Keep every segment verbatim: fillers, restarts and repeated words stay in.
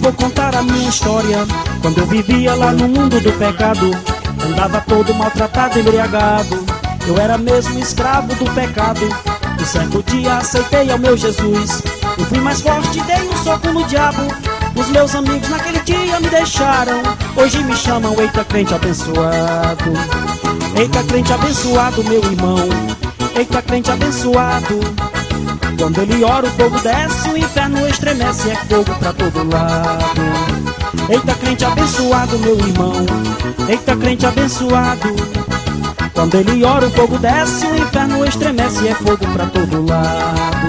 vou contar a minha história. Quando eu vivia lá no mundo do pecado, andava todo maltratado, embriagado. Eu era mesmo escravo do pecado. Um certo dia aceitei ao meu Jesus. Eu fui mais forte, dei um soco no diabo. Os meus amigos naquele dia me deixaram. Hoje me chamam eita crente abençoado. Eita crente abençoado, meu irmão. Eita crente abençoado. Quando ele ora o fogo desce, o inferno estremece, é fogo pra todo lado. Eita crente abençoado, meu irmão. Eita crente abençoado. Quando ele ora o fogo desce, o inferno estremece, é fogo pra todo lado.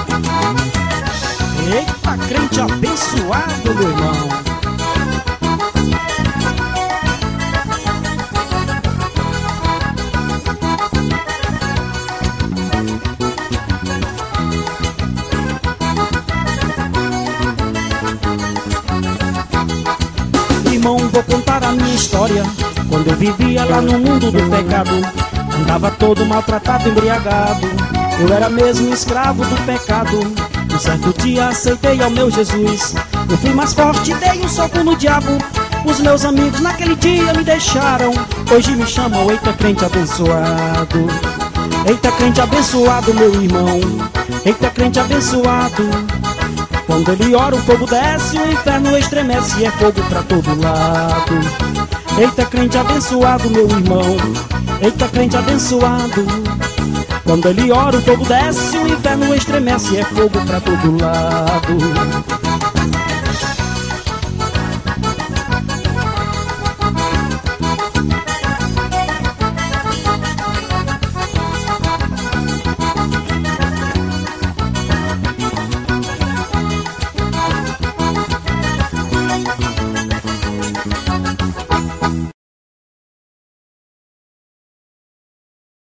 Eita crente abençoado, meu irmão. Irmão, vou contar a minha história. Quando eu vivia lá no mundo do pecado, andava todo maltratado, embriagado. Eu era mesmo escravo do pecado. Um certo dia aceitei ao meu Jesus. Eu fui mais forte, dei um soco no diabo. Os meus amigos naquele dia me deixaram. Hoje me chamam eita crente abençoado. Eita crente abençoado, meu irmão. Eita crente abençoado. Quando ele ora o fogo desce, o inferno estremece, e é fogo pra todo lado. Eita crente abençoado, meu irmão. Eita crente abençoado. Quando ele ora o fogo desce, o inferno estremece, e é fogo pra todo lado.